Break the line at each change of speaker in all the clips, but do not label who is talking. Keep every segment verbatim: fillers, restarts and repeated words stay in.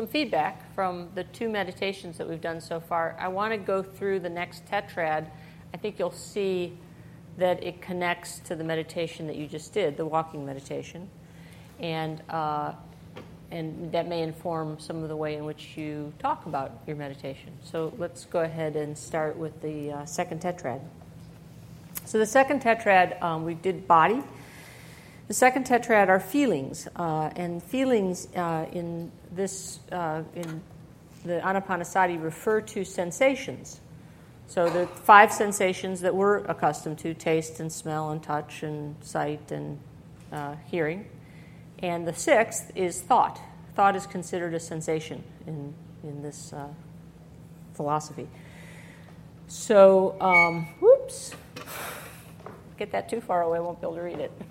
some feedback from the two meditations that we've done so far. I want to go through the next tetrad. I think you'll see that it connects to the meditation that you just did, the walking meditation. And uh, and that may inform some of the way in which you talk about your meditation. So let's go ahead and start with the uh, second tetrad. So the second tetrad, um, we did body. The second tetrad are feelings, uh, and feelings uh, in this uh, in the Anapanasati refer to sensations. So the five sensations that we're accustomed to: taste and smell and touch and sight and uh, hearing. And the sixth is thought. Thought is considered a sensation in in this uh, philosophy. So, um, whoops, get that too far away, I won't be able to read it.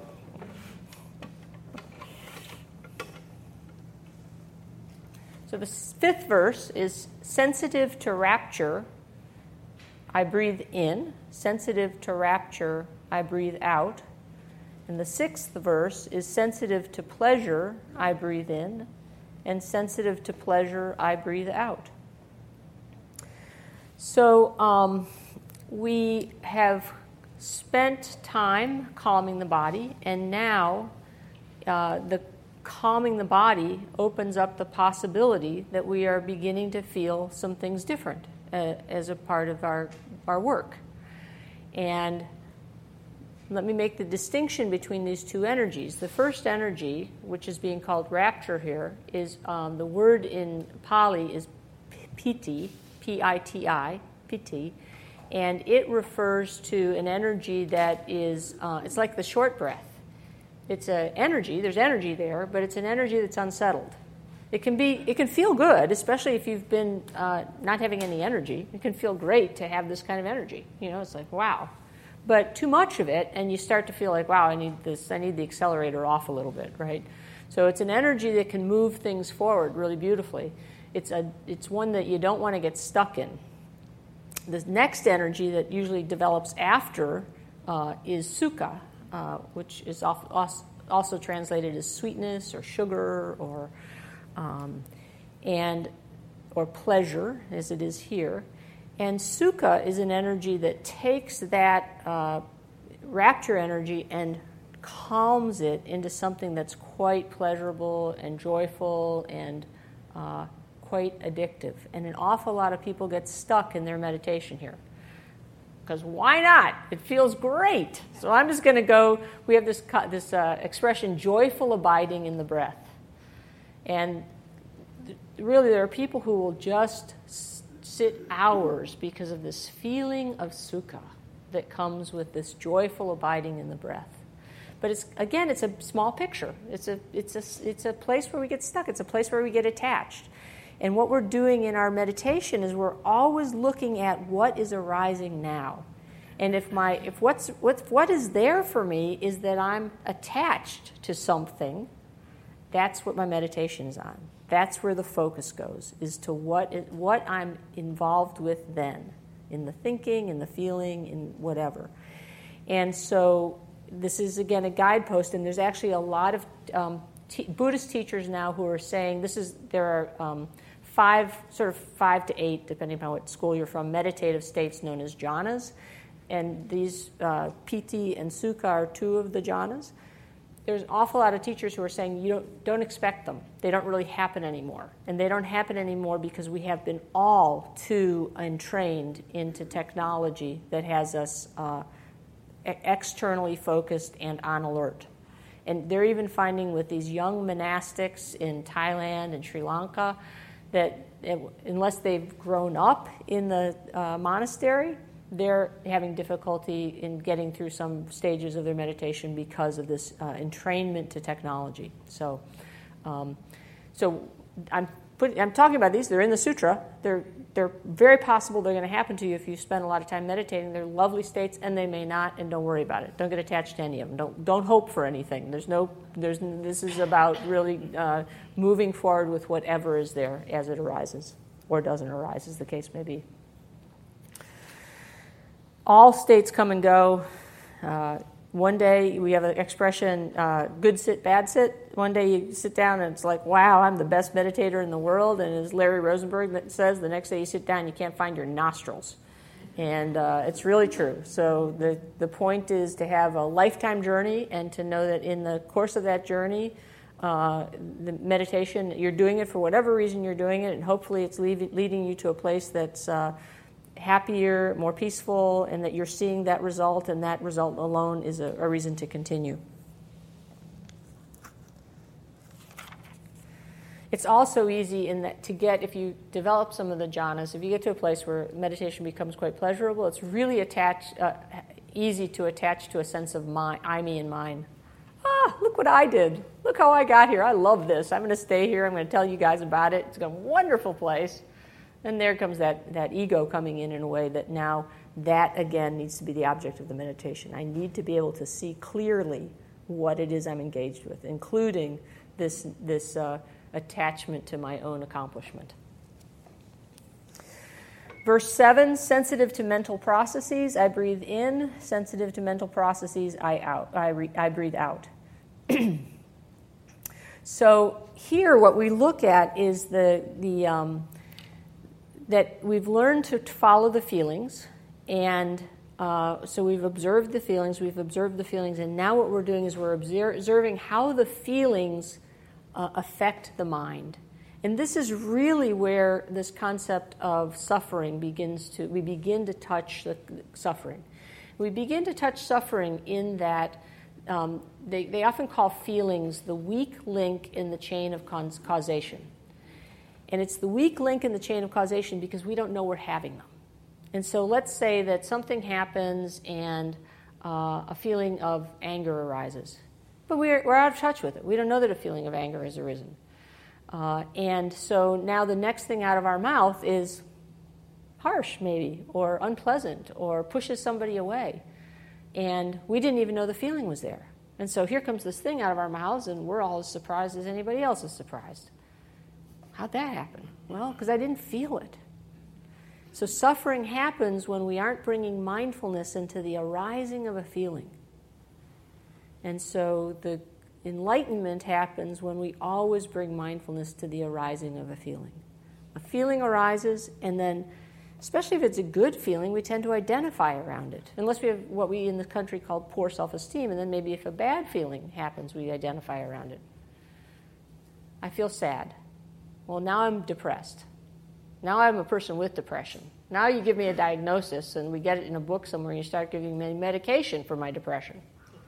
So the fifth verse is sensitive to rapture, I breathe in. Sensitive to rapture, I breathe out. And the sixth verse is sensitive to pleasure, I breathe in. And sensitive to pleasure, I breathe out. So um, we have spent time calming the body, and now uh, the calming the body opens up the possibility that we are beginning to feel some things different uh, as a part of our, our work. And let me make the distinction between these two energies. The first energy, which is being called rapture here, is um, the word in Pali is piti, P I T I, piti, and it refers to an energy that is, uh, it's like the short breath. It's an energy, there's energy there, but it's an energy that's unsettled. It can be, it can feel good, especially if you've been uh, not having any energy. It can feel great to have this kind of energy. You know, it's like, wow. But too much of it, and you start to feel like, wow, I need this, I need the accelerator off a little bit, right? So it's an energy that can move things forward really beautifully. It's a, it's one that you don't want to get stuck in. The next energy that usually develops after uh, is sukha, uh, which is also translated as sweetness or sugar or um, and or pleasure, as it is here. And sukha is an energy that takes that uh, rapture energy and calms it into something that's quite pleasurable and joyful and uh, quite addictive. And an awful lot of people get stuck in their meditation here. Because why not? It feels great. So I'm just going to go, we have this, this uh, expression, joyful abiding in the breath. And th- really there are people who will just sit hours because of this feeling of sukha that comes with this joyful abiding in the breath. But it's again, it's a small picture. It's a it's a it's a place where we get stuck. It's a place where we get attached. And what we're doing in our meditation is we're always looking at what is arising now. And if my if what's what what is there for me is that I'm attached to something, that's what my meditation is on. That's where the focus goes, is to what is, what I'm involved with then, in the thinking, in the feeling, in whatever. And so this is, again, a guidepost, and there's actually a lot of um, t- Buddhist teachers now who are saying, this is there are um, five, sort of five to eight, depending upon what school you're from, meditative states known as jhanas. And these uh, piti and sukha are two of the jhanas. There's an awful lot of teachers who are saying you don't, don't expect them. They don't really happen anymore. And they don't happen anymore because we have been all too entrained into technology that has us uh, externally focused and on alert. And they're even finding with these young monastics in Thailand and Sri Lanka that it, unless they've grown up in the uh, monastery, they're having difficulty in getting through some stages of their meditation because of this uh, entrainment to technology. So, um, so I'm put, I'm talking about these. They're in the sutra. They're they're very possible they're going to happen to you if you spend a lot of time meditating. They're lovely states, and they may not. And don't worry about it. Don't get attached to any of them. Don't don't hope for anything. There's no there's this is about really uh, moving forward with whatever is there as it arises or doesn't arise, as the case may be. All states come and go. Uh, one day we have an expression, uh, good sit, bad sit. One day you sit down and it's like, wow, I'm the best meditator in the world. And as Larry Rosenberg says, the next day you sit down, you can't find your nostrils. And uh, it's really true. So the, the point is to have a lifetime journey and to know that in the course of that journey, uh, the meditation, you're doing it for whatever reason you're doing it, and hopefully it's lead, leading you to a place that's uh, happier, more peaceful, and that you're seeing that result, and that result alone is a, a reason to continue. It's also easy in that to get, if you develop some of the jhanas, if you get to a place where meditation becomes quite pleasurable, it's really attached, uh, easy to attach to a sense of my, I, me, and mine. Ah, look what I did. Look how I got here. I love this. I'm going to stay here. I'm going to tell you guys about it. It's a wonderful place. And there comes that, that ego coming in in a way that now that, again, needs to be the object of the meditation. I need to be able to see clearly what it is I'm engaged with, including this, this uh, attachment to my own accomplishment. Verse seven, sensitive to mental processes, I breathe in. Sensitive to mental processes, I out. I, re, I breathe out. So here what we look at is the, the um, that we've learned to follow the feelings, and uh, so we've observed the feelings, we've observed the feelings, and now what we're doing is we're observing how the feelings uh, affect the mind. And this is really where this concept of suffering begins to, we begin to touch the suffering. We begin to touch suffering in that um, they, they often call feelings the weak link in the chain of causation. And it's the weak link in the chain of causation because we don't know we're having them. And so let's say that something happens and uh, a feeling of anger arises. But we're, we're out of touch with it. We don't know that a feeling of anger has arisen. Uh, and so now the next thing out of our mouth is harsh, maybe, or unpleasant, or pushes somebody away. And we didn't even know the feeling was there. And so here comes this thing out of our mouths, and we're all as surprised as anybody else is surprised. How'd that happen? Well, because I didn't feel it. So suffering happens when we aren't bringing mindfulness into the arising of a feeling. And so the enlightenment happens when we always bring mindfulness to the arising of a feeling. A feeling arises, and then, especially if it's a good feeling, we tend to identify around it. Unless we have what we in the country call poor self-esteem, and then maybe if a bad feeling happens, we identify around it. I feel sad. Well, now I'm depressed. Now I'm a person with depression. Now you give me a diagnosis, and we get it in a book somewhere, and you start giving me medication for my depression.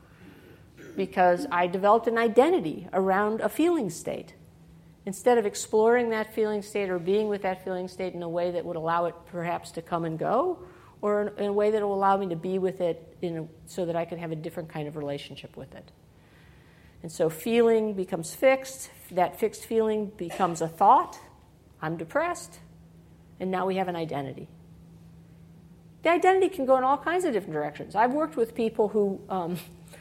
Because I developed an identity around a feeling state. Instead of exploring that feeling state or being with that feeling state in a way that would allow it perhaps to come and go, or in a way that will allow me to be with it in a, so that I can have a different kind of relationship with it. And so feeling becomes fixed. That fixed feeling becomes a thought. I'm depressed. And now we have an identity. The identity can go in all kinds of different directions. I've worked with people who... Um,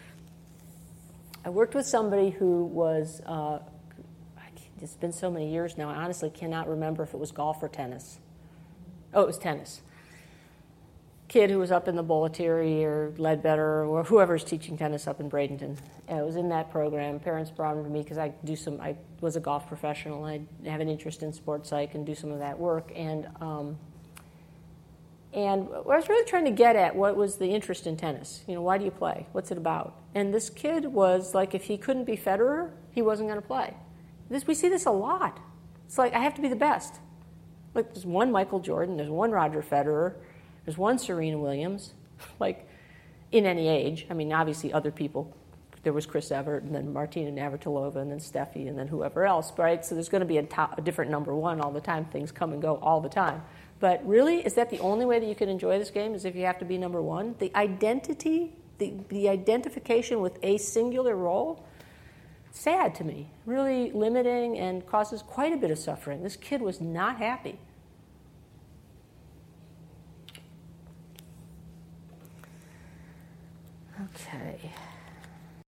I worked with somebody who was, uh, it's been so many years now, I honestly cannot remember if it was golf or tennis. Oh, it was tennis. Kid who was up in the Bollettieri or Ledbetter or whoever's teaching tennis up in Bradenton. I was in that program. Parents brought him to me because I do some, I was a golf professional. I have an interest in sports psych and do some of that work. And um, And what I was really trying to get at, what was the interest in tennis? You know, why do you play? What's it about? And this kid was like, if he couldn't be Federer, he wasn't going to play. This, we see this a lot. It's like, I have to be the best. Like, there's one Michael Jordan, there's one Roger Federer, there's one Serena Williams, like, in any age. I mean, obviously other people. There was Chris Evert, and then Martina Navratilova, and then Steffi, and then whoever else, right? So there's going to be a, top, a different number one all the time. Things come and go all the time. But really, is that the only way that you can enjoy this game, is if you have to be number one? The identity, the, the identification with a singular role, sad to me. Really limiting and causes quite a bit of suffering. This kid was not happy.